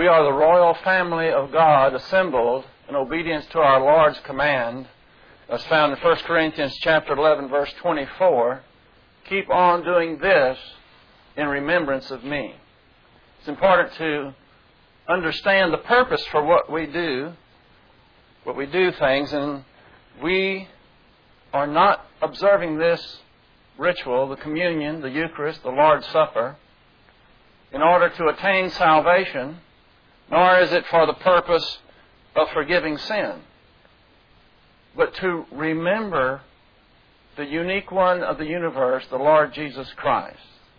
We are the royal family of God assembled in obedience to our Lord's command, as found in 1 Corinthians chapter 11, verse 24. Keep on doing this in remembrance of me. It's important to understand the purpose for what we do things, and we are not observing this ritual, the communion, the Eucharist, the Lord's Supper, in order to attain salvation, nor is it for the purpose of forgiving sin, but to remember the unique one of the universe, the Lord Jesus Christ.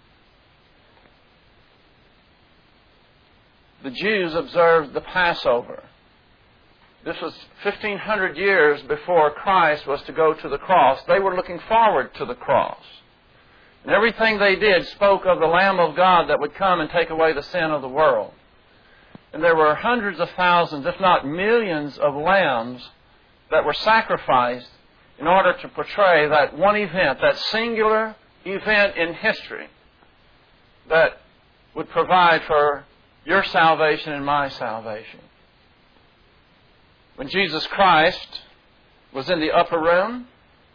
The Jews observed the Passover. This was 1,500 years before Christ was to go to the cross. They were looking forward to the cross. And everything they did spoke of the Lamb of God that would come and take away the sin of the world. And there were hundreds of thousands, if not millions, of lambs that were sacrificed in order to portray that one event, that singular event in history that would provide for your salvation and my salvation. When Jesus Christ was in the upper room,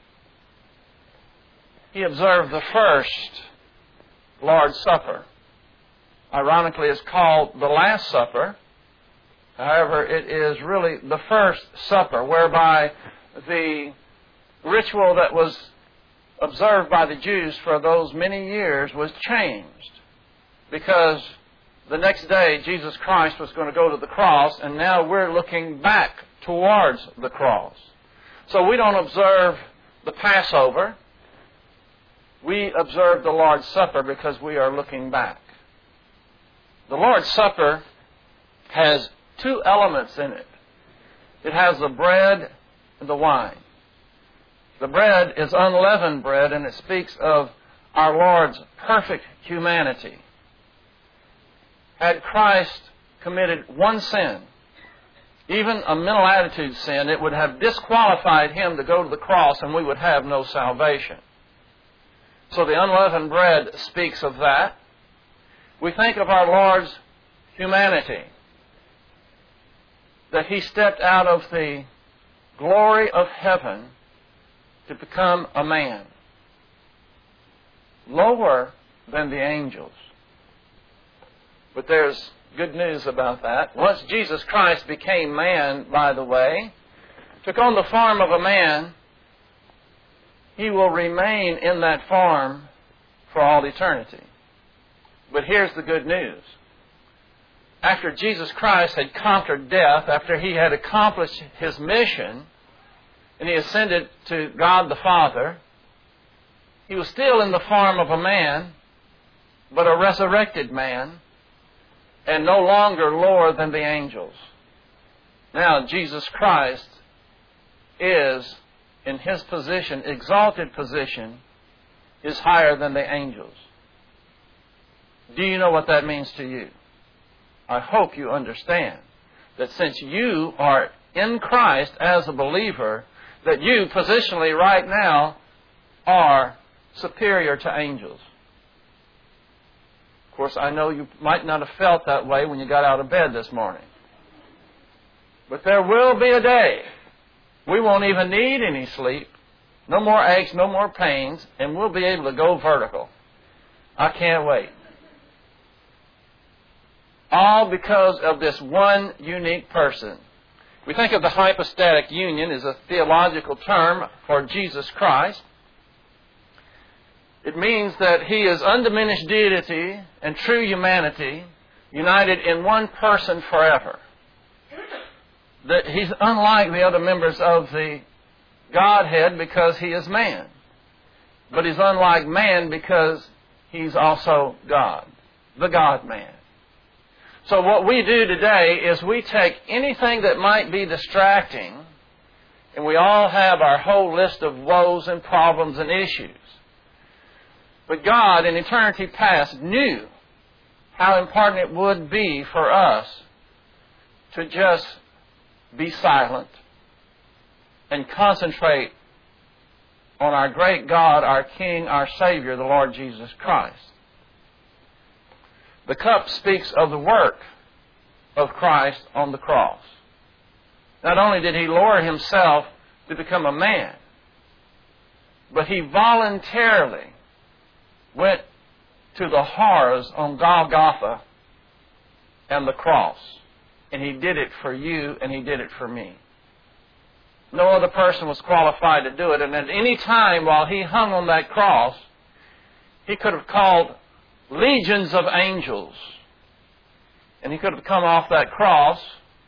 He observed the first Lord's Supper. Ironically, it's called the Last Supper. However, it is really the first supper, whereby the ritual that was observed by the Jews for those many years was changed, because the next day Jesus Christ was going to go to the cross, and now we're looking back towards the cross. So we don't observe the Passover. We observe the Lord's Supper because we are looking back. The Lord's Supper has two elements in it. It has the bread and the wine. The bread is unleavened bread, and it speaks of our Lord's perfect humanity. Had Christ committed one sin, even a mental attitude sin, it would have disqualified Him to go to the cross, and we would have no salvation. So the unleavened bread speaks of that. We think of our Lord's humanity, that He stepped out of the glory of heaven to become a man, lower than the angels. But there's good news about that. Once Jesus Christ became man, by the way, took on the form of a man, He will remain in that form for all eternity. But here's the good news. After Jesus Christ had conquered death, after He had accomplished His mission, and He ascended to God the Father, He was still in the form of a man, but a resurrected man, and no longer lower than the angels. Now, Jesus Christ is, in His position, exalted position, is higher than the angels. Do you know what that means to you? I hope you understand that since you are in Christ as a believer, that you positionally right now are superior to angels. Of course, I know you might not have felt that way when you got out of bed this morning. But there will be a day we won't even need any sleep, no more aches, no more pains, and we'll be able to go vertical. I can't wait. All because of this one unique person. We think of the hypostatic union as a theological term for Jesus Christ. It means that He is undiminished deity and true humanity united in one person forever. That He's unlike the other members of the Godhead because He is man. But He's unlike man because He's also God, the God-man. So what we do today is we take anything that might be distracting, and we all have our whole list of woes and problems and issues. But God, in eternity past, knew how important it would be for us to just be silent and concentrate on our great God, our King, our Savior, the Lord Jesus Christ. The cup speaks of the work of Christ on the cross. Not only did He lower Himself to become a man, but He voluntarily went to the horrors on Golgotha and the cross. And He did it for you, and He did it for me. No other person was qualified to do it. And at any time while He hung on that cross, He could have called legions of angels. And He could have come off that cross,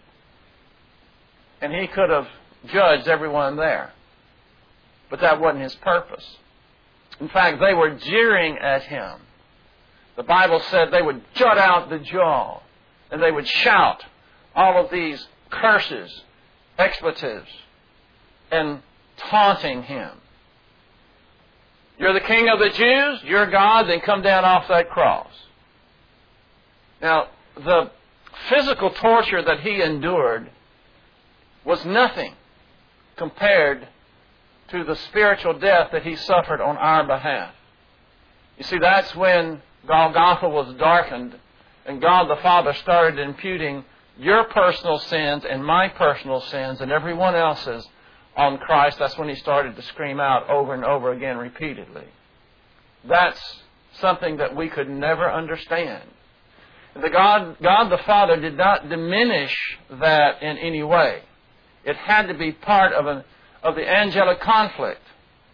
and He could have judged everyone there. But that wasn't His purpose. In fact, they were jeering at Him. The Bible said they would jut out the jaw, and they would shout all of these curses, expletives, and taunting Him. You're the King of the Jews? You're God? Then come down off that cross. Now, the physical torture that He endured was nothing compared to the spiritual death that He suffered on our behalf. You see, that's when Golgotha was darkened, and God the Father started imputing your personal sins and my personal sins and everyone else's on Christ. That's when He started to scream out over and over again repeatedly. That's something that we could never understand. God the Father did not diminish that in any way. It had to be part of the angelic conflict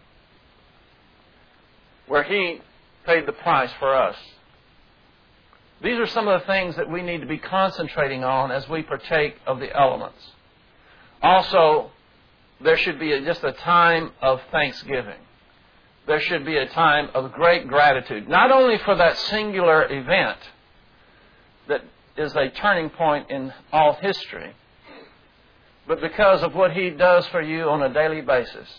where He paid the price for us. These are some of the things that we need to be concentrating on as we partake of the elements. Also, there should be just a time of thanksgiving. There should be a time of great gratitude, not only for that singular event that is a turning point in all history, but because of what He does for you on a daily basis,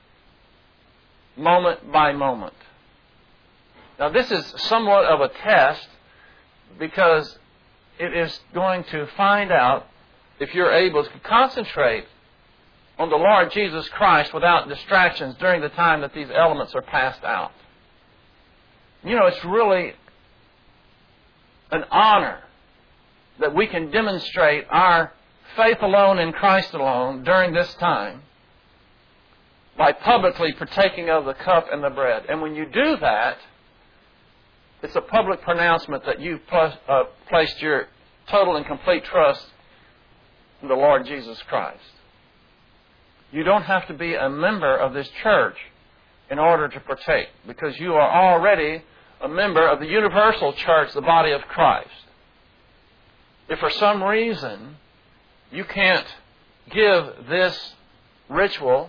moment by moment. Now, this is somewhat of a test because it is going to find out if you're able to concentrate on the Lord Jesus Christ without distractions during the time that these elements are passed out. You know, it's really an honor that we can demonstrate our faith alone in Christ alone during this time by publicly partaking of the cup and the bread. And when you do that, it's a public pronouncement that you've placed your total and complete trust in the Lord Jesus Christ. You don't have to be a member of this church in order to partake, because you are already a member of the universal church, the body of Christ. If for some reason you can't give this ritual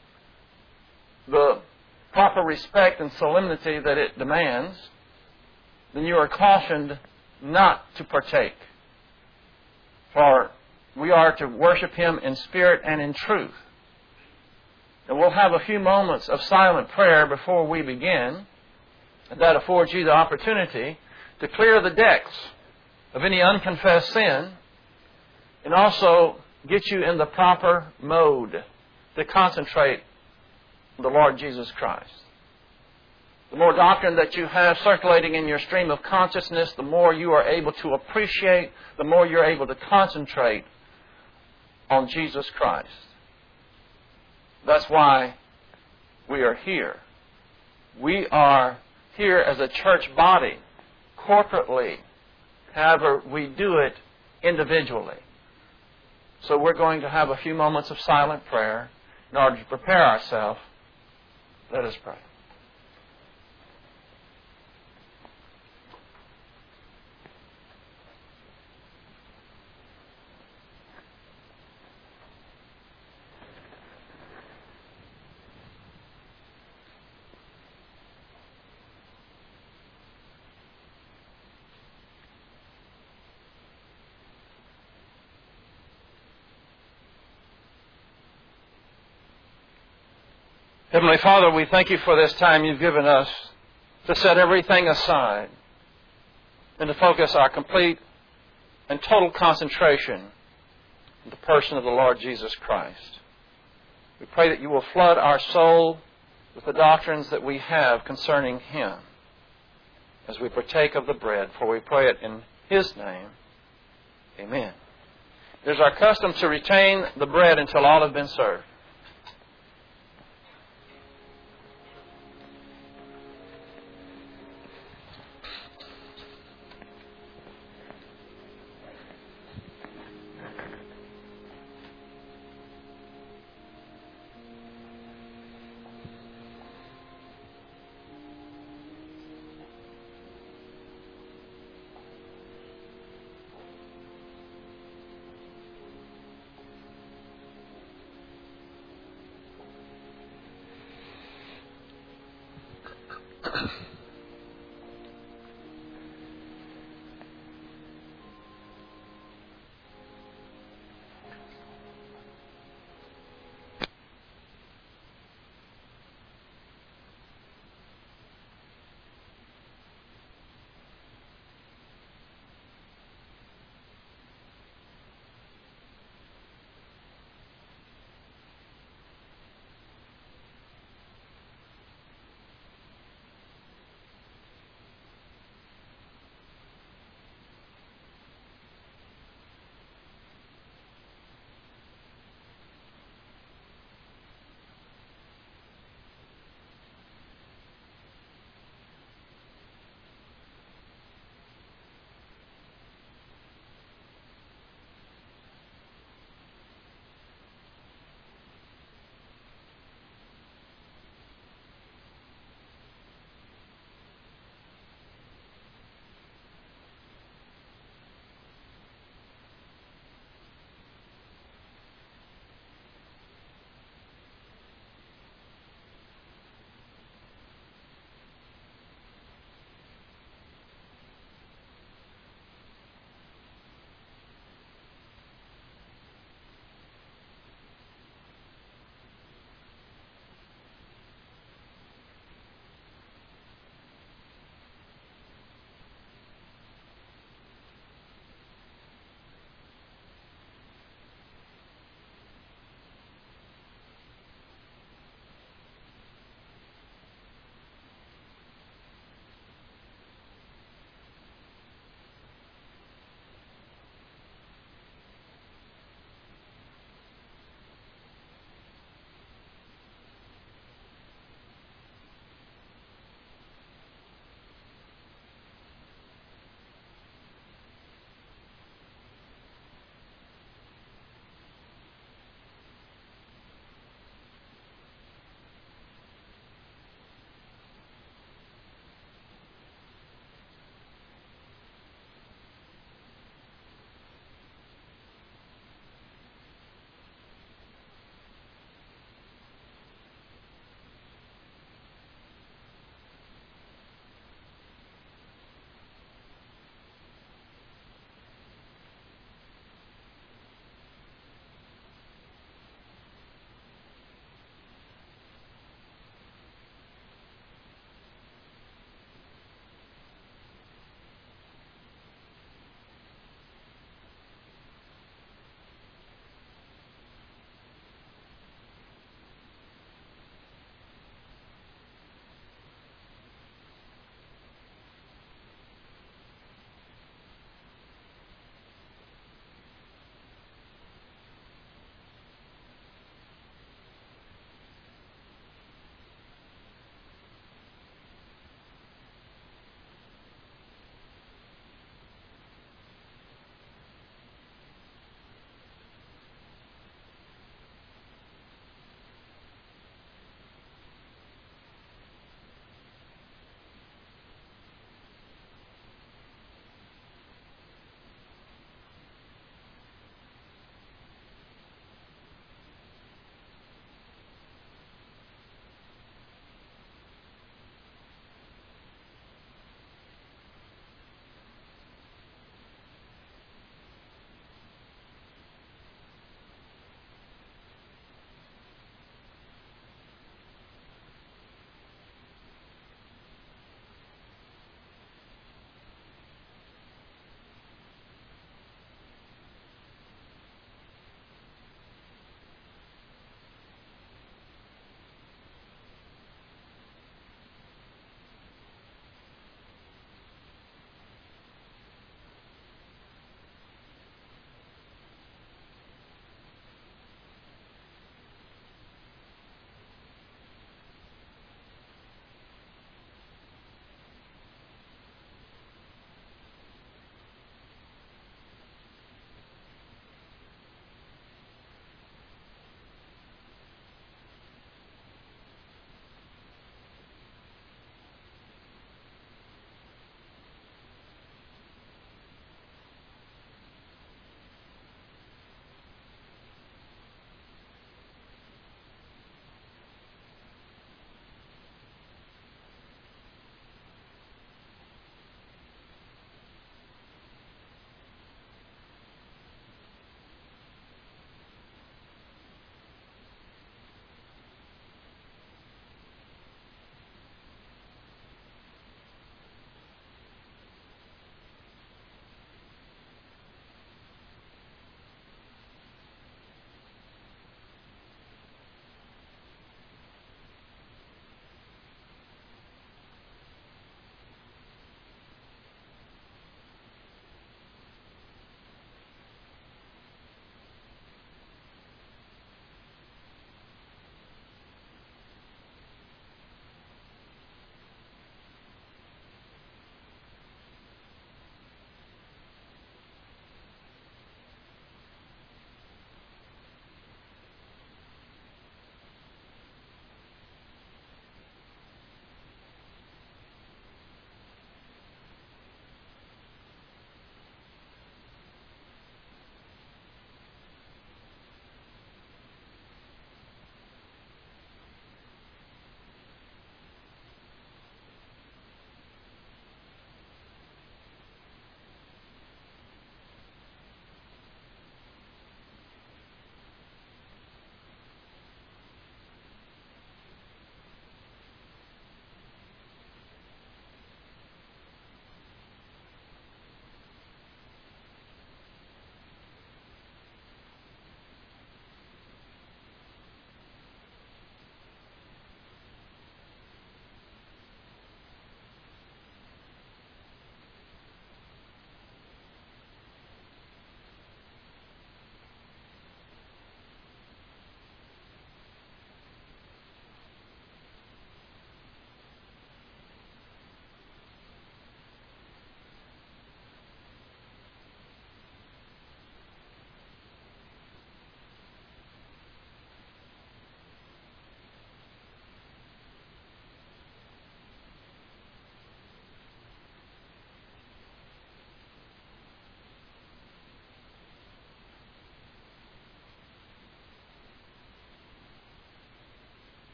the proper respect and solemnity that it demands, then you are cautioned not to partake. For we are to worship Him in spirit and in truth. And we'll have a few moments of silent prayer before we begin. And that affords you the opportunity to clear the decks of any unconfessed sin and also get you in the proper mode to concentrate on the Lord Jesus Christ. The more doctrine that you have circulating in your stream of consciousness, the more you are able to appreciate, the more you're able to concentrate on Jesus Christ. That's why we are here. We are here as a church body, corporately. However, we do it individually. So we're going to have a few moments of silent prayer in order to prepare ourselves. Let us pray. Heavenly Father, we thank You for this time You've given us to set everything aside and to focus our complete and total concentration on the person of the Lord Jesus Christ. We pray that You will flood our soul with the doctrines that we have concerning Him as we partake of the bread, for we pray it in His name. Amen. It is our custom to retain the bread until all have been served.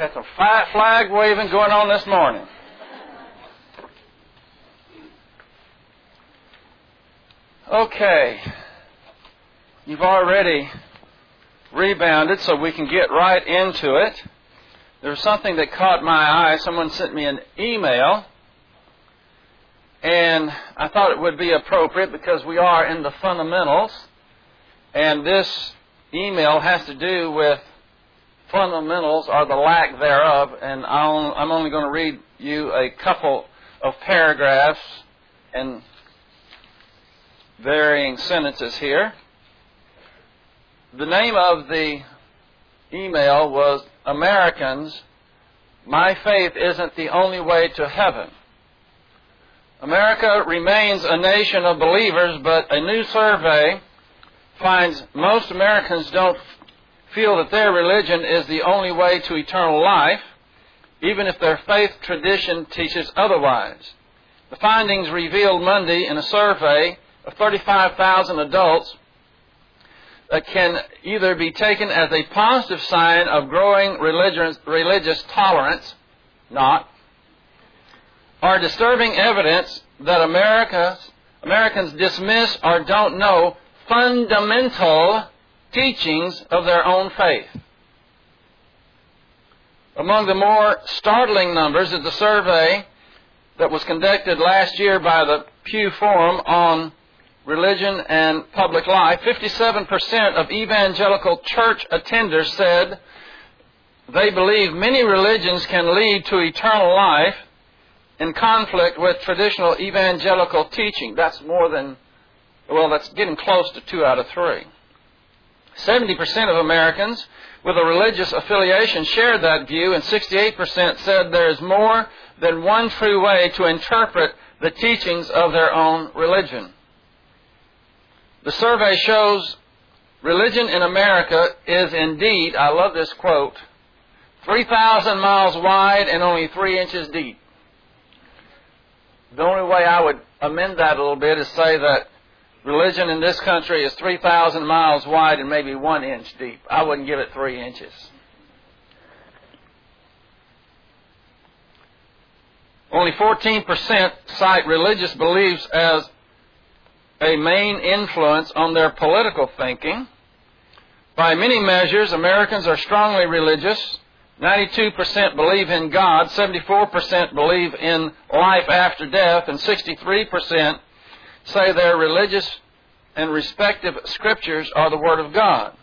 Had some flag waving going on this morning. Okay. You've already rebounded, so we can get right into it. There was something that caught my eye. Someone sent me an email, and I thought it would be appropriate because we are in the fundamentals, and this email has to do with fundamentals or the lack thereof, and I'm only going to read you a couple of paragraphs and varying sentences here. The name of the email was Americans, My Faith Isn't the Only Way to Heaven. America remains a nation of believers, but a new survey finds most Americans don't feel that their religion is the only way to eternal life, even if their faith tradition teaches otherwise. The findings revealed Monday in a survey of 35,000 adults that can either be taken as a positive sign of growing religious tolerance, or disturbing evidence that Americans dismiss or don't know fundamental teachings of their own faith. Among the more startling numbers is the survey that was conducted last year by the Pew Forum on Religion and Public Life. 57% of evangelical church attenders said they believe many religions can lead to eternal life in conflict with traditional evangelical teaching. That's getting close to 2 out of 3. 70% of Americans with a religious affiliation shared that view, and 68% said there is more than one true way to interpret the teachings of their own religion. The survey shows religion in America is indeed, I love this quote, 3,000 miles wide and only 3 inches deep. The only way I would amend that a little bit is say that religion in this country is 3,000 miles wide and maybe 1 inch deep. I wouldn't give it 3 inches. Only 14% cite religious beliefs as a main influence on their political thinking. By many measures, Americans are strongly religious. 92% believe in God, 74% believe in life after death, and 63% say their religious and respective scriptures are the Word of God.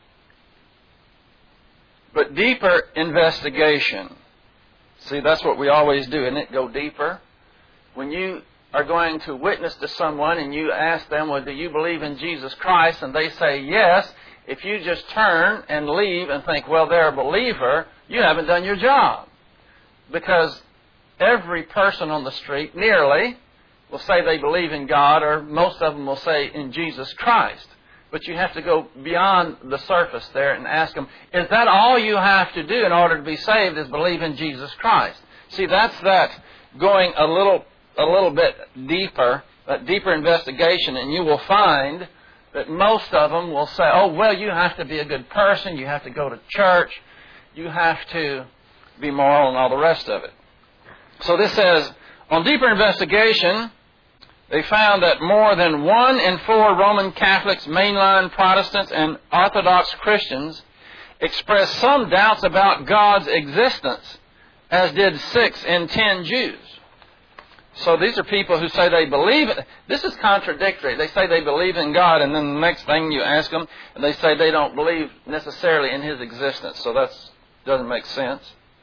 But deeper investigation, see, that's what we always do, isn't it? Go deeper. When you are going to witness to someone and you ask them, well, do you believe in Jesus Christ? And they say yes. If you just turn and leave and think, well, they're a believer, you haven't done your job. Because every person on the street, nearly, will say they believe in God, or most of them will say in Jesus Christ. But you have to go beyond the surface there and ask them, is that all you have to do in order to be saved is believe in Jesus Christ? See, that's that going a little bit deeper, that deeper investigation, and you will find that most of them will say, oh, well, you have to be a good person, you have to go to church, you have to be moral and all the rest of it. So this says, on deeper investigation, they found that more than 1 in 4 Roman Catholics, mainline Protestants, and Orthodox Christians expressed some doubts about God's existence, as did 6 in 10 Jews. So these are people who say they believe it. This is contradictory. They say they believe in God, and then the next thing you ask them, and they say they don't believe necessarily in His existence. So that doesn't make sense.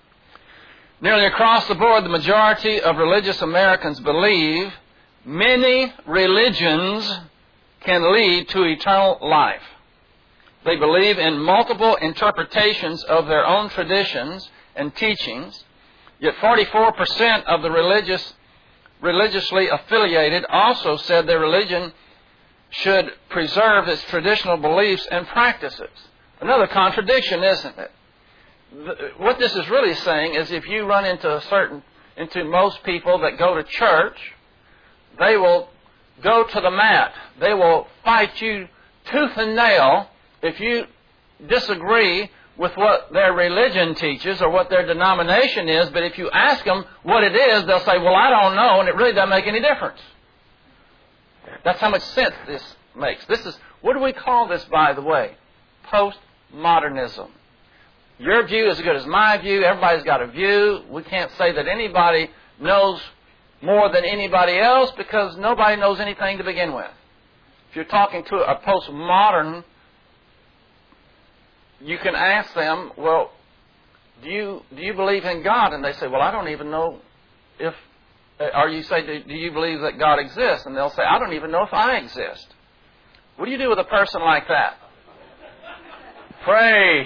Nearly across the board, the majority of religious Americans believe many religions can lead to eternal life. They believe in multiple interpretations of their own traditions and teachings, yet 44% of the religiously affiliated also said their religion should preserve its traditional beliefs and practices. Another contradiction, isn't it? What this is really saying is if you run into most people that go to church, they will go to the mat. They will fight you tooth and nail if you disagree with what their religion teaches or what their denomination is, but if you ask them what it is, they'll say, well, I don't know, and it really doesn't make any difference. That's how much sense this makes. This is, what do we call this, by the way? Postmodernism. Your view is as good as my view. Everybody's got a view. We can't say that anybody knows more than anybody else because nobody knows anything to begin with. If you're talking to a postmodern, you can ask them, well, do you believe in God? And they say, well, I don't even know if, or you say, do you believe that God exists? And they'll say, I don't even know if I exist. What do you do with a person like that? Pray.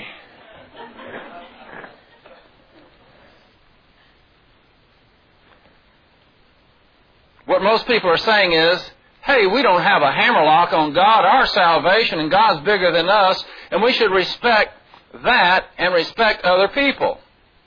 What most people are saying is, hey, we don't have a hammerlock on God, our salvation, and God's bigger than us, and we should respect that and respect other people.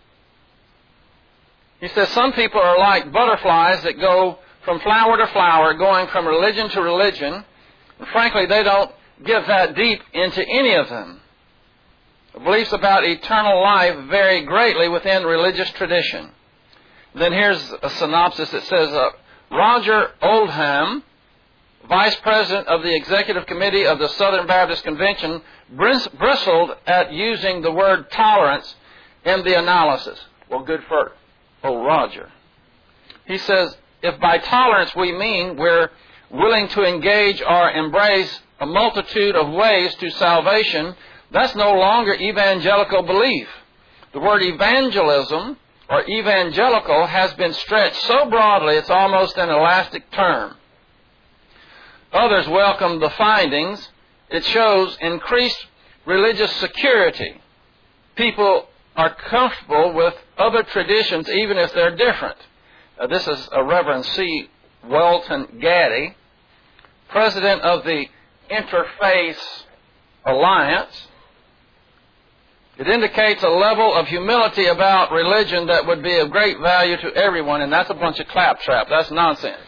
He says some people are like butterflies that go from flower to flower, going from religion to religion. And frankly, they don't get that deep into any of them. The beliefs about eternal life vary greatly within religious tradition. Then here's a synopsis that says, Roger Oldham, Vice President of the Executive Committee of the Southern Baptist Convention, bristled at using the word tolerance in the analysis. Well, good for old Roger. He says, if by tolerance we mean we're willing to engage or embrace a multitude of ways to salvation, that's no longer evangelical belief. The word evangelism or evangelical has been stretched so broadly it's almost an elastic term. Others welcome the findings. It shows increased religious security. People are comfortable with other traditions even if they're different. This is a Reverend C. Welton Gaddy, President of the Interfaith Alliance. It indicates a level of humility about religion that would be of great value to everyone, and that's a bunch of claptrap. That's nonsense.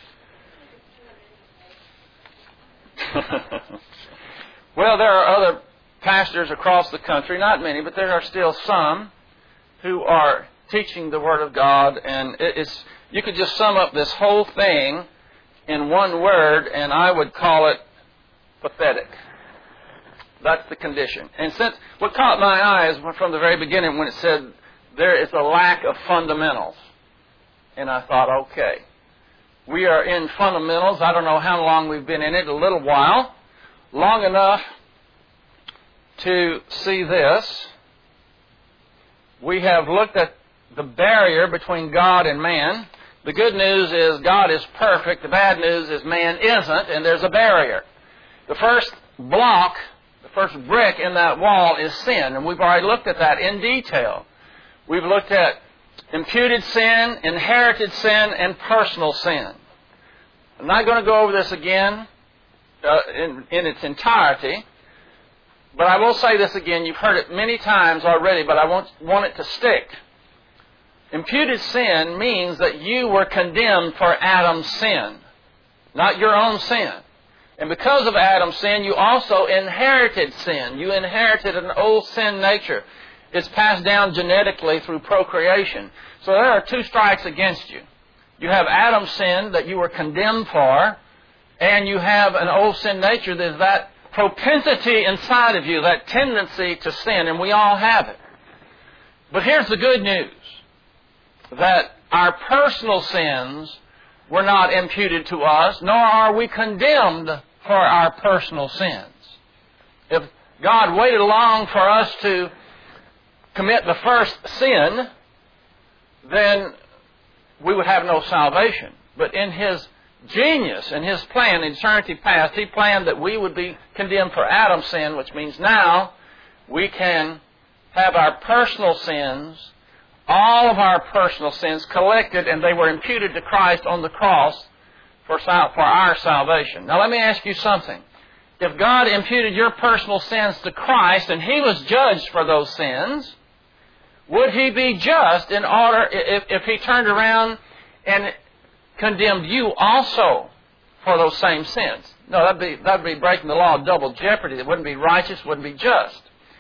Well, there are other pastors across the country, not many, but there are still some who are teaching the Word of God, and you could just sum up this whole thing in one word, and I would call it pathetic. That's the condition. And since what caught my eye is from the very beginning when it said there is a lack of fundamentals. And I thought, okay, we are in fundamentals. I don't know how long we've been in it, a little while. Long enough to see this. We have looked at the barrier between God and man. The good news is God is perfect. The bad news is man isn't, and there's a barrier. The first block, the first brick in that wall is sin, and we've already looked at that in detail. We've looked at imputed sin, inherited sin, and personal sin. I'm not going to go over this again in its entirety, but I will say this again. You've heard it many times already, but I want it to stick. Imputed sin means that you were condemned for Adam's sin, not your own sin. And because of Adam's sin, you also inherited sin. You inherited an old sin nature. It's passed down genetically through procreation. So there are two strikes against you. You have Adam's sin that you were condemned for, and you have an old sin nature. There's that propensity inside of you, that tendency to sin, and we all have it. But here's the good news, that our personal sins were not imputed to us, nor are we condemned for our personal sins. If God waited long for us to commit the first sin, then we would have no salvation. But in His genius, in His plan, in eternity past, He planned that we would be condemned for Adam's sin, which means now we can have our personal sins, all of our personal sins collected, and they were imputed to Christ on the cross for our salvation. Now let me ask you something. If God imputed your personal sins to Christ and He was judged for those sins, would He be just in order if He turned around and condemned you also for those same sins? No, that'd be breaking the law of double jeopardy. It wouldn't be righteous, wouldn't be just.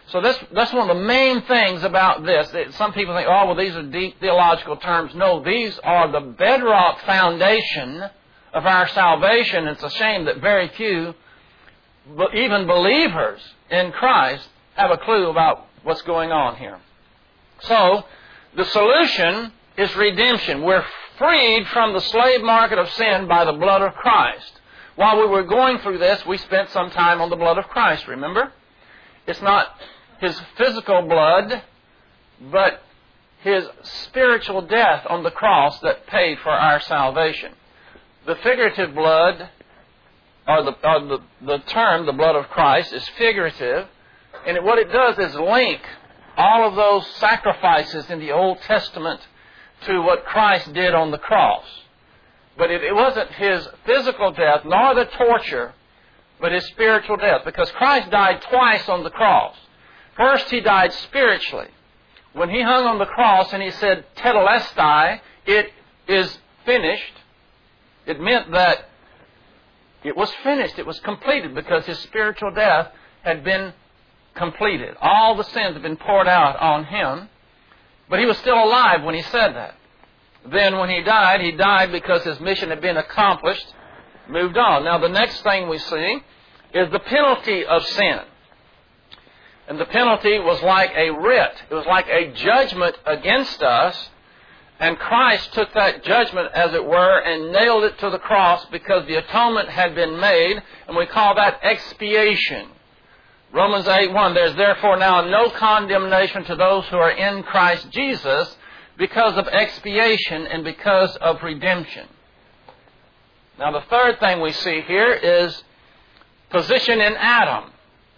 So that's one of the main things about this. Some people think, oh, well, these are deep theological terms. No, these are the bedrock foundation of our salvation. It's a shame that very few, even believers in Christ, have a clue about what's going on here. So, the solution is redemption. We're freed from the slave market of sin by the blood of Christ. While we were going through this, we spent some time on the blood of Christ, remember? It's not His physical blood, but His spiritual death on the cross that paid for our salvation. The figurative blood, or the term, the blood of Christ, is figurative, and what it does is link all of those sacrifices in the Old Testament to what Christ did on the cross. But it wasn't His physical death, nor the torture, but His spiritual death. Because Christ died twice on the cross. First, He died spiritually. When He hung on the cross and He said, Tetelestai, it is finished, it meant that it was finished, it was completed, because His spiritual death had been completed. All the sins had been poured out on Him, but He was still alive when He said that. Then when He died because His mission had been accomplished, moved on. Now the next thing we see is the penalty of sin. And the penalty was like a writ. It was like a judgment against us. And Christ took that judgment, as it were, and nailed it to the cross because the atonement had been made. And we call that expiation. Romans 8:1, there's therefore now no condemnation to those who are in Christ Jesus because of expiation and because of redemption. Now the third thing we see here is position in Adam.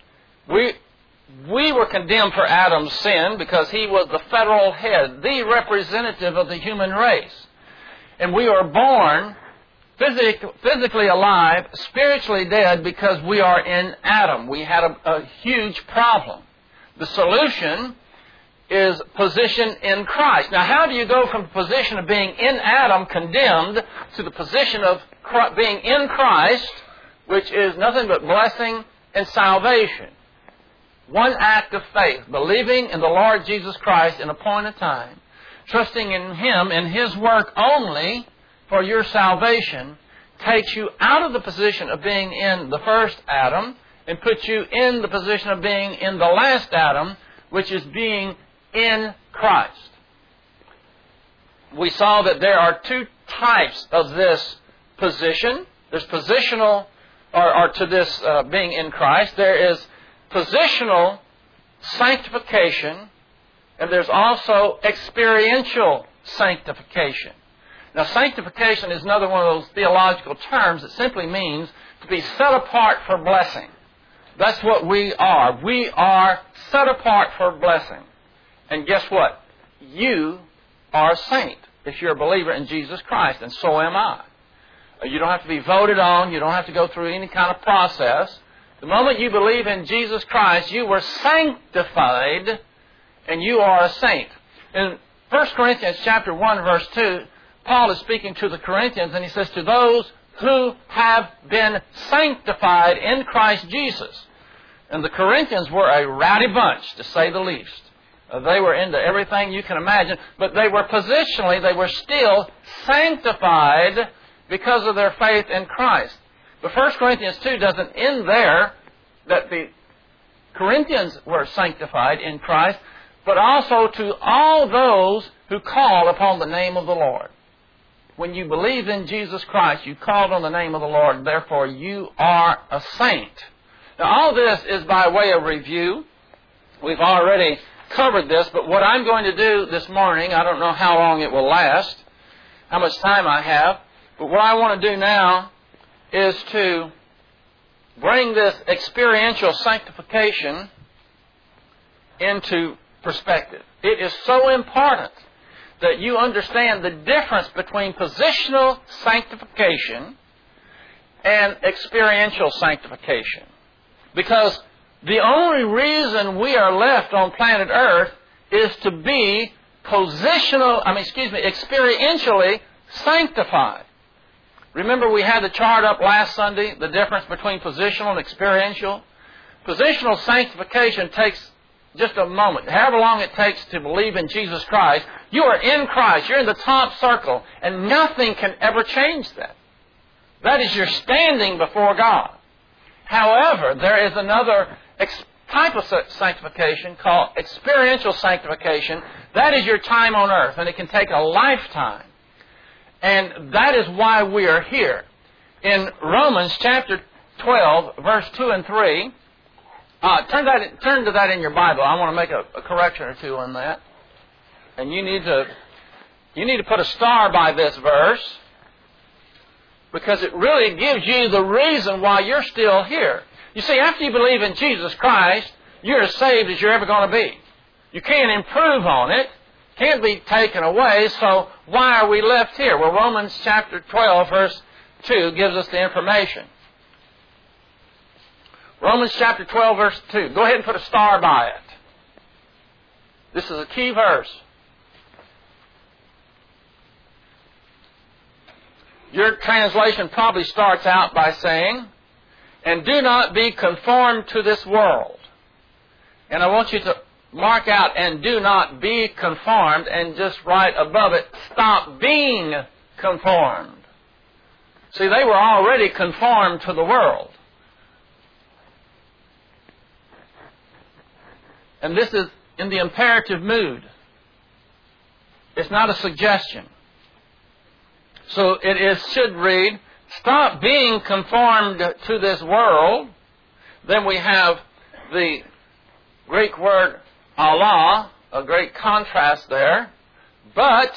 We were condemned for Adam's sin because he was the federal head, the representative of the human race. And we are born physically alive, spiritually dead, because we are in Adam. We had a huge problem. The solution is position in Christ. Now, how do you go from the position of being in Adam, condemned, to the position of being in Christ, which is nothing but blessing and salvation? One act of faith, believing in the Lord Jesus Christ in a point of time, trusting in Him and His work only for your salvation, takes you out of the position of being in the first Adam and puts you in the position of being in the last Adam, which is being in Christ. We saw that there are two types of this position. There's positional, or to this being in Christ. There is positional sanctification, and there's also experiential sanctification. Now, sanctification is another one of those theological terms that simply means to be set apart for blessing. That's what we are. We are set apart for blessing. And guess what? You are a saint if you're a believer in Jesus Christ, and so am I. You don't have to be voted on. You don't have to go through any kind of process. The moment you believe in Jesus Christ, you were sanctified, and you are a saint. In 1 Corinthians chapter 1, verse 2, Paul is speaking to the Corinthians, and he says, to those who have been sanctified in Christ Jesus. And the Corinthians were a rowdy bunch, to say the least. They were into everything you can imagine, but they were positionally, they were still sanctified because of their faith in Christ. But 1 Corinthians 2 doesn't end there, that the Corinthians were sanctified in Christ, but also to all those who call upon the name of the Lord. When you believe in Jesus Christ, you called on the name of the Lord, therefore you are a saint. Now all this is by way of review. We've already covered this, but what I'm going to do this morning, I don't know how long it will last, how much time I have, but what I want to do now is to bring this experiential sanctification into perspective. It is so important that you understand the difference between positional sanctification and experiential sanctification. Because the only reason we are left on planet Earth is to be experientially sanctified. Remember, we had the chart up last Sunday, the difference between positional and experiential. Positional sanctification takes just a moment, however long it takes to believe in Jesus Christ, you are in Christ. You're in the top circle, and nothing can ever change that. That is your standing before God. However, there is another type of sanctification called experiential sanctification. That is your time on earth, and it can take a lifetime. And that is why we are here. In Romans chapter 12, verse 2 and 3, turn to that in your Bible. I want to make a correction or two on that. And you need to put a star by this verse, because it really gives you the reason why you're still here. You see, after you believe in Jesus Christ, you're as saved as you're ever going to be. You can't improve on it. Can't be taken away, so why are we left here? Well, Romans chapter 12, verse 2 gives us the information. Romans chapter 12, verse 2. Go ahead and put a star by it. This is a key verse. Your translation probably starts out by saying, "And do not be conformed to this world." And I want you to mark out, "and do not be conformed," and just write above it, "stop being conformed." See, they were already conformed to the world. And this is in the imperative mood. It's not a suggestion. So it should read, "Stop being conformed to this world." Then we have the Greek word Allah, a great contrast there. "But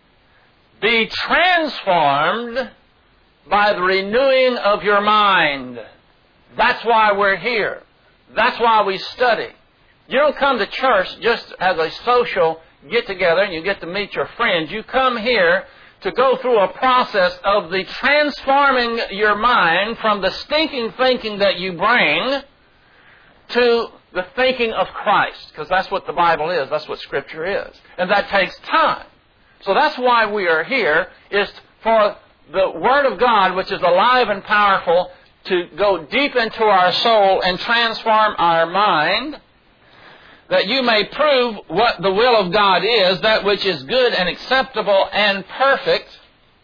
be transformed by the renewing of your mind." That's why we're here. That's why we study. You don't come to church just as a social get-together and you get to meet your friends. You come here to go through a process of the transforming your mind from the stinking thinking that you bring to the thinking of Christ. Because that's what the Bible is. That's what Scripture is. And that takes time. So that's why we are here, is for the Word of God, which is alive and powerful, to go deep into our soul and transform our mind, that you may prove what the will of God is, that which is good and acceptable and perfect.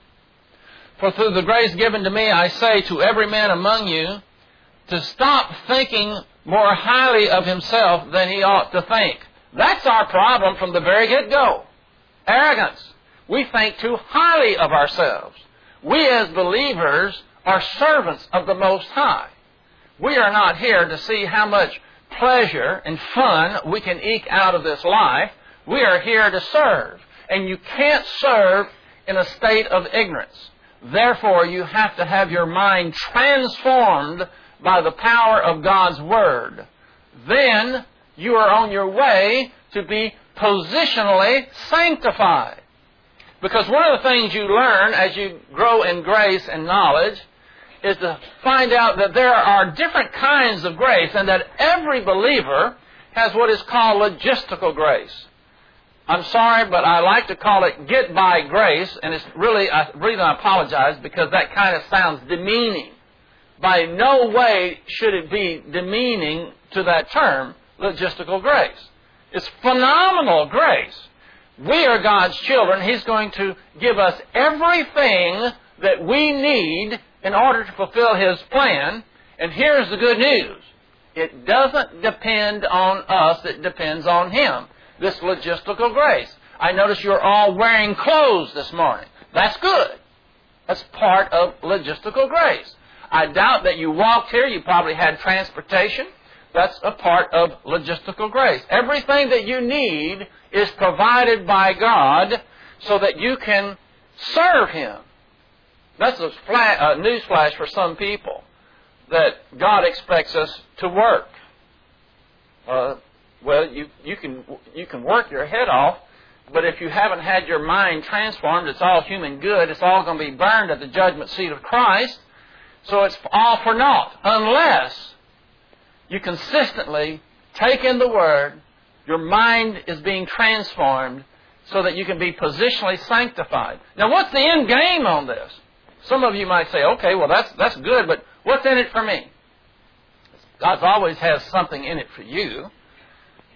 For through the grace given to me, I say to every man among you, to stop thinking more highly of himself than he ought to think. That's our problem from the very get-go. Arrogance. We think too highly of ourselves. We as believers are servants of the Most High. We are not here to see how much pleasure and fun we can eke out of this life. We are here to serve. And you can't serve in a state of ignorance. Therefore, you have to have your mind transformed by the power of God's Word. Then you are on your way to be positionally sanctified. Because one of the things you learn as you grow in grace and knowledge is to find out that there are different kinds of grace, and that every believer has what is called logistical grace. I'm sorry, but I like to call it get-by grace, and it's really, I apologize, because that kind of sounds demeaning. By no way should it be demeaning to that term, logistical grace. It's phenomenal grace. We are God's children. He's going to give us everything that we need in order to fulfill His plan. And here's the good news. It doesn't depend on us. It depends on Him. This logistical grace. I notice you're all wearing clothes this morning. That's good. That's part of logistical grace. I doubt that you walked here. You probably had transportation. That's a part of logistical grace. Everything that you need is provided by God so that you can serve Him. That's a newsflash for some people, that God expects us to work. Well, you can work your head off, but if you haven't had your mind transformed, it's all human good. It's all going to be burned at the judgment seat of Christ. So it's all for naught, unless you consistently take in the Word, your mind is being transformed so that you can be positionally sanctified. Now, what's the end game on this? Some of you might say, okay, well, that's good, but what's in it for me? God always has something in it for you.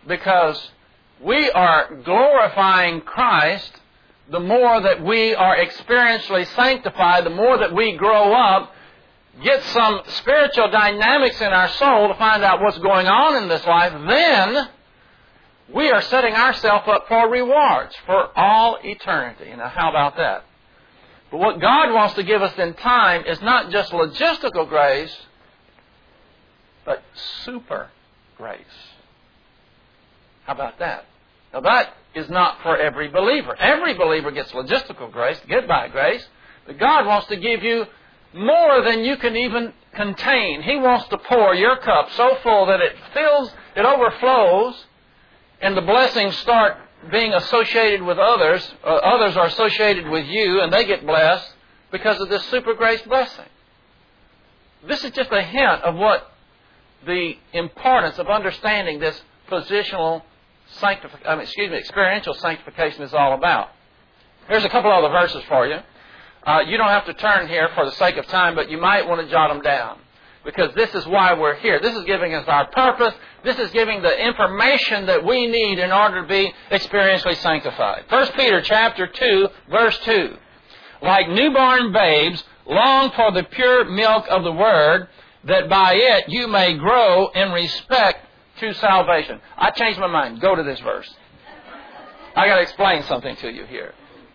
because we are glorifying Christ the more that we are experientially sanctified, the more that we grow up, get some spiritual dynamics in our soul to find out what's going on in this life, then we are setting ourselves up for rewards for all eternity. Now, how about that? But what God wants to give us in time is not just logistical grace, but super grace. How about that? Now, that is not for every believer. Every believer gets logistical grace, get by grace, but God wants to give you more than you can even contain. He wants to pour your cup so full that it fills, it overflows, and the blessings start being associated with others. Others are associated with you, and they get blessed because of this super grace blessing. This is just a hint of what the importance of understanding this positional experiential sanctification is all about. Here's a couple other verses for you. You don't have to turn here for the sake of time, but you might want to jot them down, because this is why we're here. This is giving us our purpose. This is giving the information that we need in order to be experientially sanctified. 1 Peter chapter 2, verse 2. Like newborn babes, long for the pure milk of the Word, that by it you may grow in respect to salvation. I changed my mind. Go to this verse. I got to explain something to you here.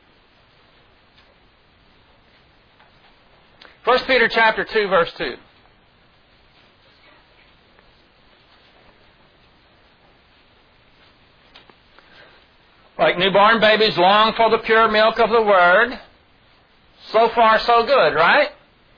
1 Peter chapter 2, verse 2. Like newborn babies long for the pure milk of the Word. So far, so good, right?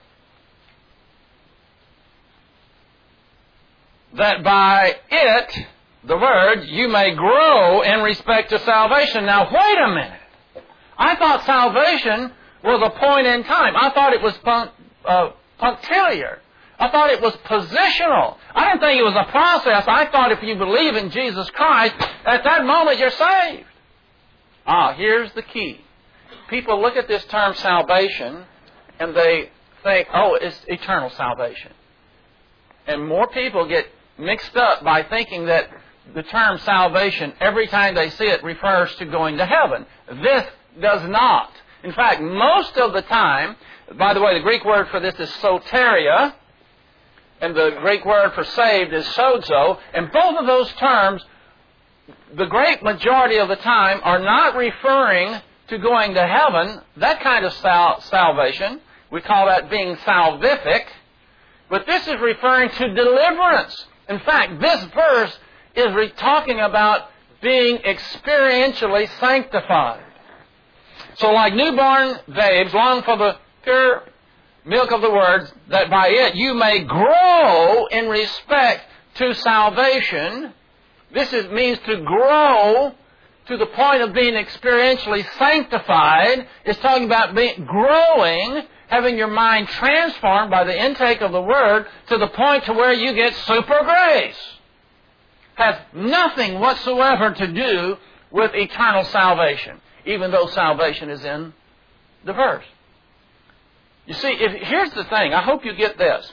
That by it, the Word, you may grow in respect to salvation. Now, wait a minute. I thought salvation was a point in time. I thought it was punctiliar. I thought it was positional. I didn't think it was a process. I thought if you believe in Jesus Christ, at that moment you're saved. Here's the key. People look at this term salvation and they think, oh, it's eternal salvation. And more people get mixed up by thinking that the term salvation, every time they see it, refers to going to heaven. This does not. In fact, most of the time, by the way, the Greek word for this is soteria, and the Greek word for saved is sozo, and both of those terms, the great majority of the time, are not referring to going to heaven, that kind of salvation. We call that being salvific. But this is referring to deliverance. In fact, this verse is talking about being experientially sanctified. So like newborn babes, long for the pure milk of the Word, that by it you may grow in respect to salvation. This means to grow to the point of being experientially sanctified. It's talking about growing, having your mind transformed by the intake of the Word to the point to where you get super grace. Has nothing whatsoever to do with eternal salvation, even though salvation is in the verse. You see, here's the thing. I hope you get this.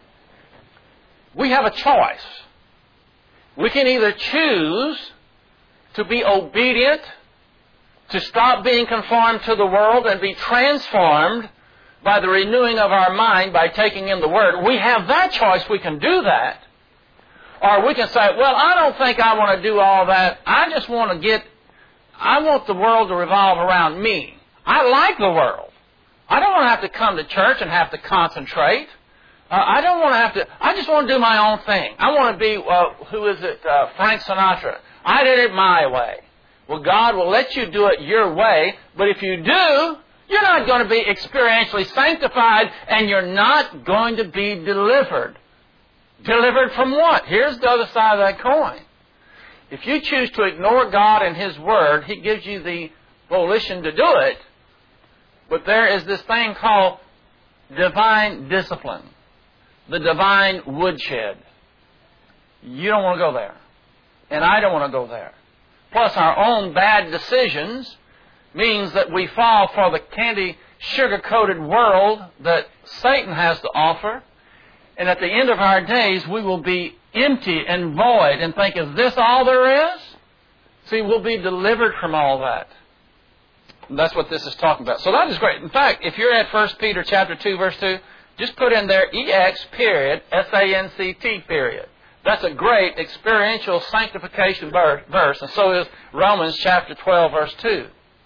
We have a choice. We can either choose to be obedient, to stop being conformed to the world and be transformed by the renewing of our mind by taking in the Word. We have that choice. We can do that. Or we can say, well, I don't think I want to do all that. I just want I want the world to revolve around me. I like the world. I don't want to have to come to church and have to concentrate. I don't want to have to, I just want to do my own thing. I want to be, Frank Sinatra. I did it my way. Well, God will let you do it your way, but if you do, you're not going to be experientially sanctified, and you're not going to be delivered. Delivered from what? Here's the other side of that coin. If you choose to ignore God and His Word, He gives you the volition to do it, but there is this thing called divine discipline. The divine woodshed. You don't want to go there. And I don't want to go there. Plus, our own bad decisions means that we fall for the candy, sugar-coated world that Satan has to offer. And at the end of our days, we will be empty and void and think, is this all there is? See, we'll be delivered from all that. And that's what this is talking about. So that is great. In fact, if you're at 1 Peter chapter 2, verse 2, just put in there EX period, SANCT period. That's a great experiential sanctification verse, and so is Romans chapter 12, verse 2.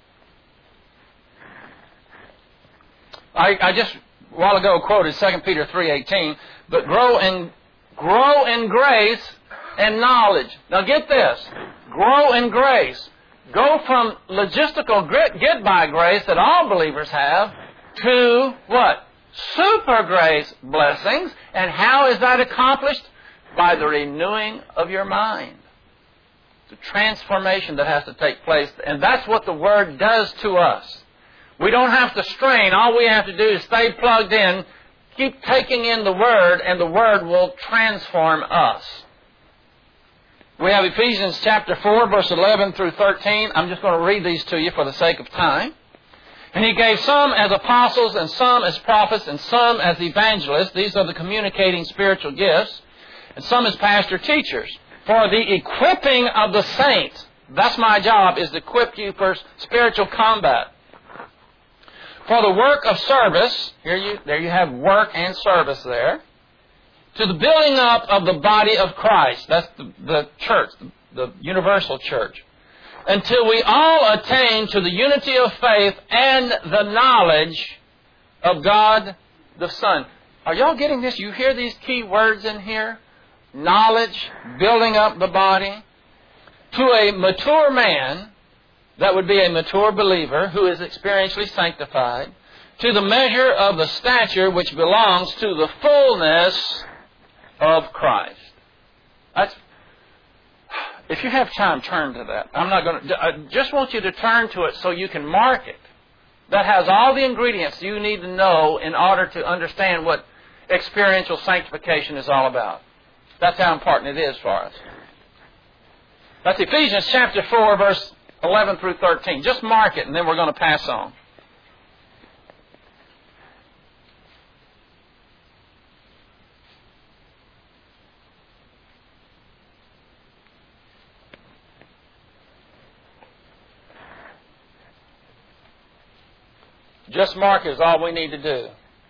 I just a while ago quoted 2 Peter 3:18, but grow in grace and knowledge. Now get this, grow in grace. Go from logistical get by grace that all believers have to what? Super grace blessings. And how is that accomplished? By the renewing of your mind. The transformation that has to take place. And that's what the Word does to us. We don't have to strain. All we have to do is stay plugged in, keep taking in the Word, and the Word will transform us. We have Ephesians chapter 4, verse 11 through 13. I'm just going to read these to you for the sake of time. And He gave some as apostles, and some as prophets, and some as evangelists. These are the communicating spiritual gifts. And some as pastor teachers. For the equipping of the saints. That's my job, is to equip you for spiritual combat. For the work of service. There you have work and service there. To the building up of the body of Christ. That's the church, the universal church. Until we all attain to the unity of faith and the knowledge of God the Son. Are y'all getting this? You hear these key words in here? Knowledge, building up the body. To a mature man, that would be a mature believer who is experientially sanctified. To the measure of the stature which belongs to the fullness of Christ. If you have time, turn to that. I just want you to turn to it so you can mark it. That has all the ingredients you need to know in order to understand what experiential sanctification is all about. That's how important it is for us. That's Ephesians chapter 4, verse 11 through 13. Just mark it, and then we're going to pass on. Just mark is all we need to do.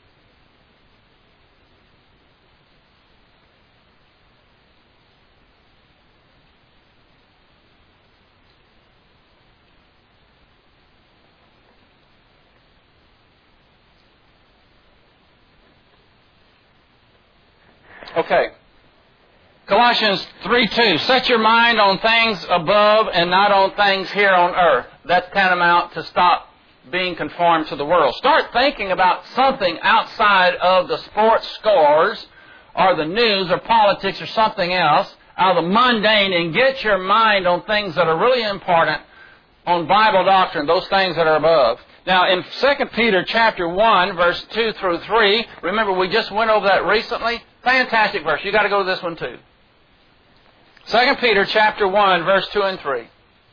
Okay. Colossians 3:2. Set your mind on things above and not on things here on earth. That's tantamount to stop being conformed to the world. Start thinking about something outside of the sports scores or the news or politics or something else, out of the mundane, and get your mind on things that are really important, on Bible doctrine, those things that are above. Now, in 2 Peter chapter 1, verse 2 through 3, remember we just went over that recently. Fantastic verse. You've got to go to this one too. 2 Peter chapter 1, verse 2 and 3.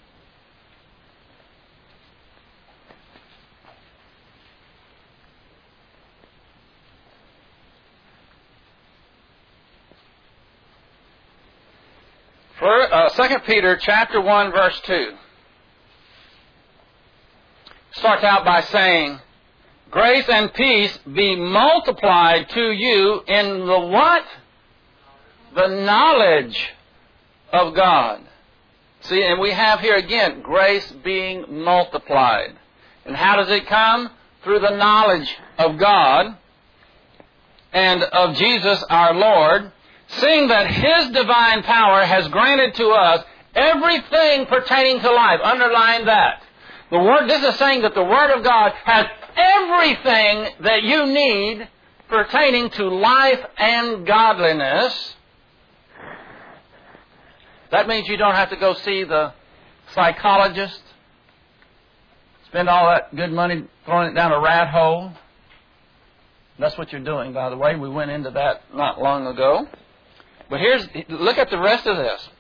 For 2 Peter chapter 1, verse 2. Starts out by saying, grace and peace be multiplied to you in the what? The knowledge of God. See, and we have here again, grace being multiplied. And how does it come? Through the knowledge of God and of Jesus our Lord, seeing that His divine power has granted to us everything pertaining to life. Underline that. This is saying that the Word of God has everything that you need pertaining to life and godliness. That means you don't have to go see the psychologist, spend all that good money throwing it down a rat hole. That's what you're doing, by the way. We went into that not long ago. But look at the rest of this.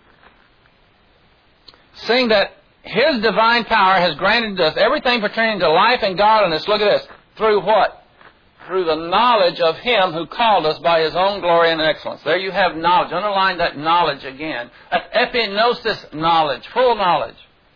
Seeing that His divine power has granted us everything pertaining to life and godliness. Look at this. Through what? through the knowledge of Him who called us by His own glory and excellence. There you have knowledge. Underline that knowledge again. That's epignosis knowledge, full knowledge.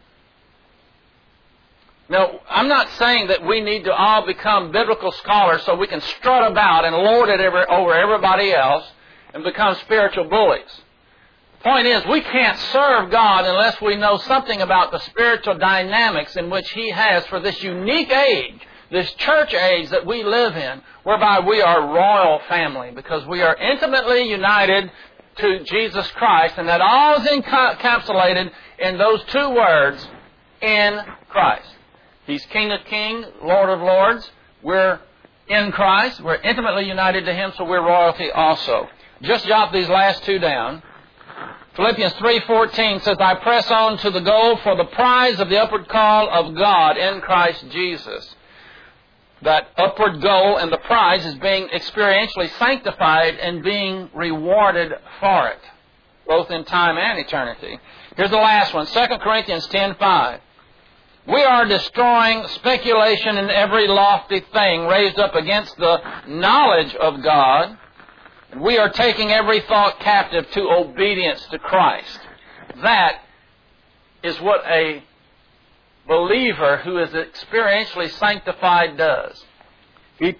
Now, I'm not saying that we need to all become biblical scholars so we can strut about and lord it over everybody else and become spiritual bullies. The point is, we can't serve God unless we know something about the spiritual dynamics in which He has for this unique age, this church age that we live in, whereby we are royal family, because we are intimately united to Jesus Christ, and that all is encapsulated in those two words, in Christ. He's King of Kings, Lord of Lords. We're in Christ. We're intimately united to Him, so we're royalty also. Just jot these last two down. Philippians 3:14 says, I press on to the goal for the prize of the upward call of God in Christ Jesus. That upward goal and the prize is being experientially sanctified and being rewarded for it, both in time and eternity. Here's the last one, 2 Corinthians 10:5. We are destroying speculation and every lofty thing raised up against the knowledge of God. And we are taking every thought captive to obedience to Christ. That is what a believer who is experientially sanctified does. He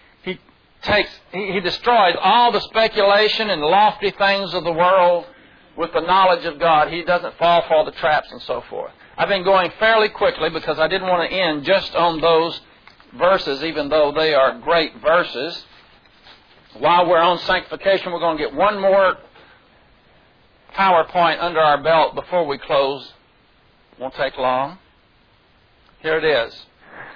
destroys all the speculation and lofty things of the world with the knowledge of God. He doesn't fall for the traps and so forth. I've been going fairly quickly because I didn't want to end just on those verses, even though they are great verses. While we're on sanctification, we're going to get one more PowerPoint under our belt before we close. Won't take long. Here it is.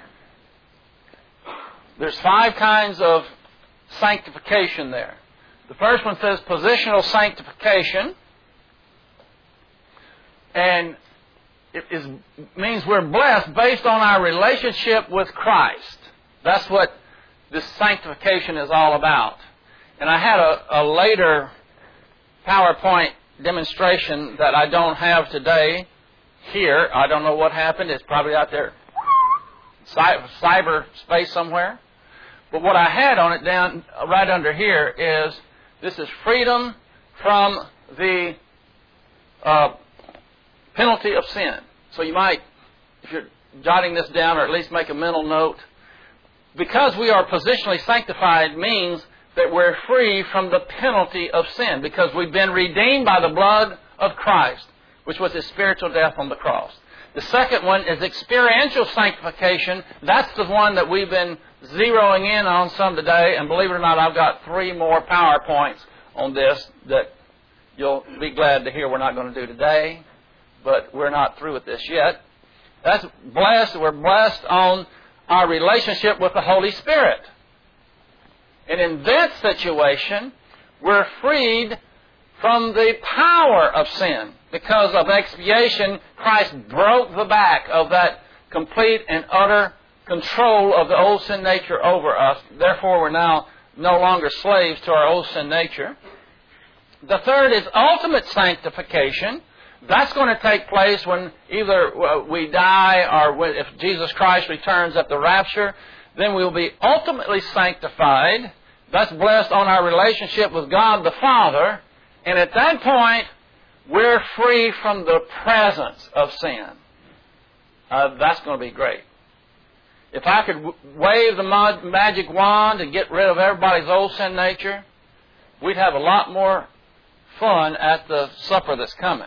There's 5 kinds of sanctification there. The first one says positional sanctification. And it means we're blessed based on our relationship with Christ. That's what this sanctification is all about. And I had a later PowerPoint demonstration that I don't have today here. I don't know what happened. It's probably out there, cyberspace somewhere. But what I had on it down right under here is, this is freedom from the penalty of sin. So you might, if you're jotting this down, or at least make a mental note, because we are positionally sanctified means that we're free from the penalty of sin, because we've been redeemed by the blood of Christ, which was His spiritual death on the cross. The second one is experiential sanctification. That's the one that we've been zeroing in on some today, and believe it or not, I've got 3 more PowerPoints on this that you'll be glad to hear we're not going to do today, but we're not through with this yet. That's blessed. We're blessed on our relationship with the Holy Spirit. And in that situation, we're freed from the power of sin. Because of expiation, Christ broke the back of that complete and utter control of the old sin nature over us. Therefore, we're now no longer slaves to our old sin nature. The third is ultimate sanctification. That's going to take place when either we die or if Jesus Christ returns at the rapture. Then we will be ultimately sanctified. That's blessed on our relationship with God the Father. And at that point, we're free from the presence of sin. That's going to be great. If I could wave the magic wand and get rid of everybody's old sin nature, we'd have a lot more fun at the supper that's coming.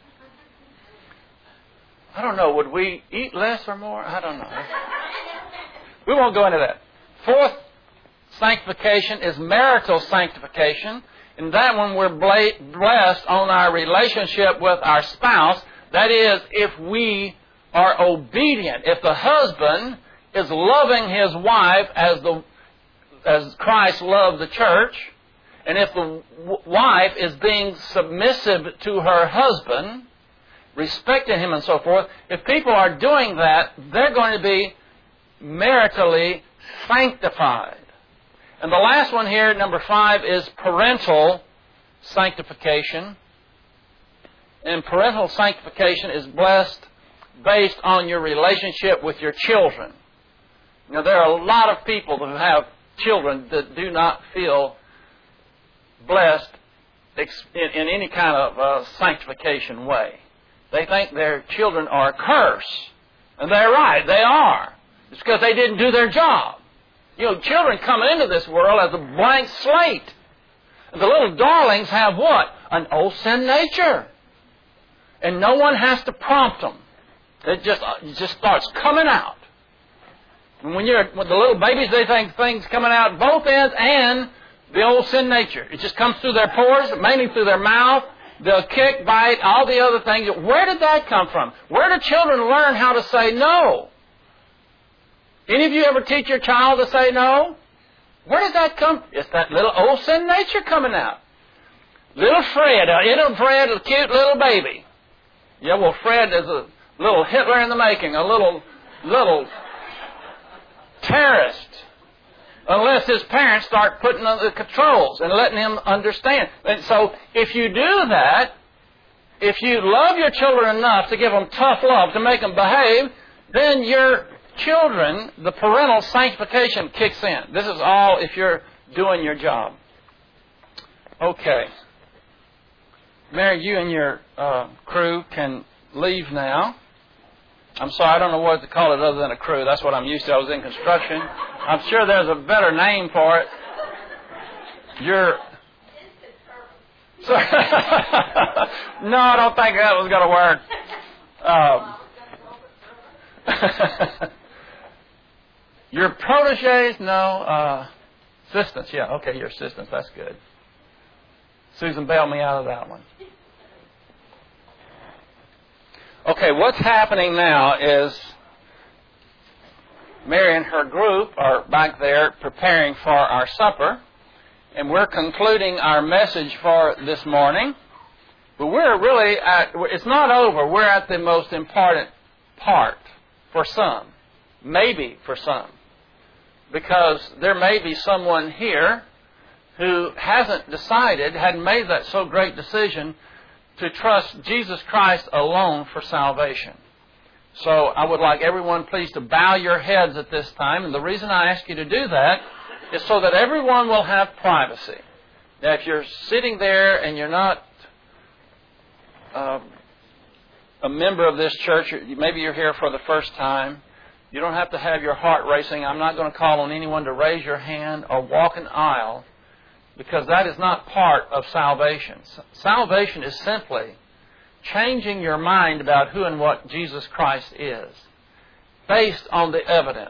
I don't know, would we eat less or more? I don't know. We won't go into that. Fourth sanctification is marital sanctification. And that one we're blessed on our relationship with our spouse. That is, if we are obedient. If the husband is loving his wife as Christ loved the church, and if the wife is being submissive to her husband, respecting him and so forth, if people are doing that, they're going to be maritally sanctified. And the last one here, number 5, is parental sanctification. And parental sanctification is blessed based on your relationship with your children. Now, there are a lot of people who have children that do not feel blessed in any kind of sanctification way. They think their children are a curse. And they're right, they are. It's because they didn't do their job. You know, children come into this world as a blank slate. And the little darlings have what? An old sin nature. And no one has to prompt them. It just starts coming out. And when with the little babies, they think things coming out both ends and the old sin nature. It just comes through their pores, mainly through their mouth. They'll kick, bite, all the other things. Where did that come from? Where do children learn how to say no? Any of you ever teach your child to say no? Where does that come from? It's that little old sin nature coming out. Little Fred, a cute little baby. Yeah, well, Fred is a little Hitler in the making, a little terrorist. Unless his parents start putting on the controls and letting him understand. And so, if you do that, if you love your children enough to give them tough love, to make them behave, then your children, the parental sanctification kicks in. This is all if you're doing your job. Okay. Mary, you and your crew can leave now. I'm sorry, I don't know what to call it other than a crew. That's what I'm used to. I was in construction. I'm sure there's a better name for it. You're... Sorry. No, I don't think that was going to work. Your proteges? No. Assistants, yeah. Okay, your assistants. That's good. Susan bailed me out of that one. Okay, what's happening now is Mary and her group are back there preparing for our supper, and we're concluding our message for this morning. But we're really it's not over. We're at the most important part for some, maybe for some, because there may be someone here who hadn't made that so great decision to trust Jesus Christ alone for salvation. So I would like everyone please to bow your heads at this time. And the reason I ask you to do that is so that everyone will have privacy. Now, if you're sitting there and you're not a member of this church, maybe you're here for the first time, you don't have to have your heart racing. I'm not going to call on anyone to raise your hand or walk an aisle, because that is not part of salvation. Salvation is simply changing your mind about who and what Jesus Christ is, based on the evidence.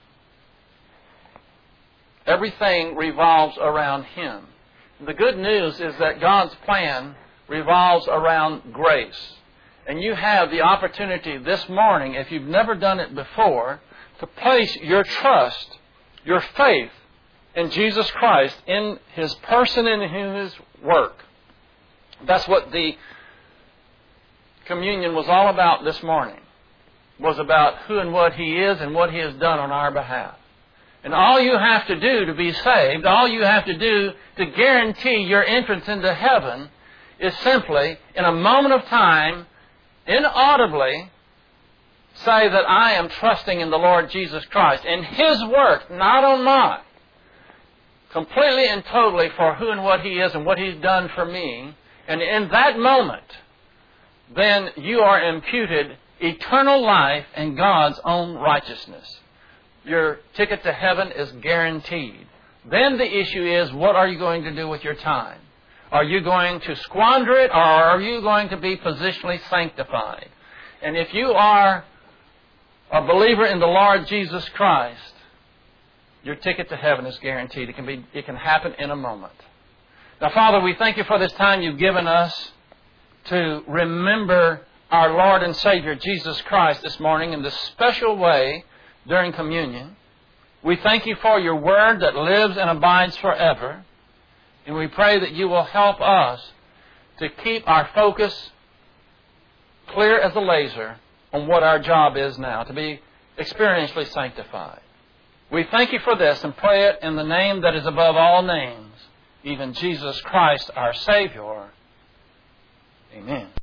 Everything revolves around Him. The good news is that God's plan revolves around grace. And you have the opportunity this morning, if you've never done it before, to place your trust, your faith in Jesus Christ, in His person and in His work. That's what the communion was all about this morning. It was about who and what He is and what He has done on our behalf. And all you have to do to be saved, all you have to do to guarantee your entrance into heaven, is simply, in a moment of time, inaudibly, say that I am trusting in the Lord Jesus Christ, in His work, not on mine. Completely and totally for who and what He is and what He's done for me. And in that moment, then you are imputed eternal life and God's own righteousness. Your ticket to heaven is guaranteed. Then the issue is, what are you going to do with your time? Are you going to squander it, or are you going to be positionally sanctified? And if you are a believer in the Lord Jesus Christ, your ticket to heaven is guaranteed. It can happen in a moment. Now, Father, we thank You for this time You've given us to remember our Lord and Savior, Jesus Christ, this morning in this special way during communion. We thank You for Your Word that lives and abides forever. And we pray that You will help us to keep our focus clear as a laser on what our job is now, to be experientially sanctified. We thank You for this and pray it in the name that is above all names, even Jesus Christ our Savior. Amen.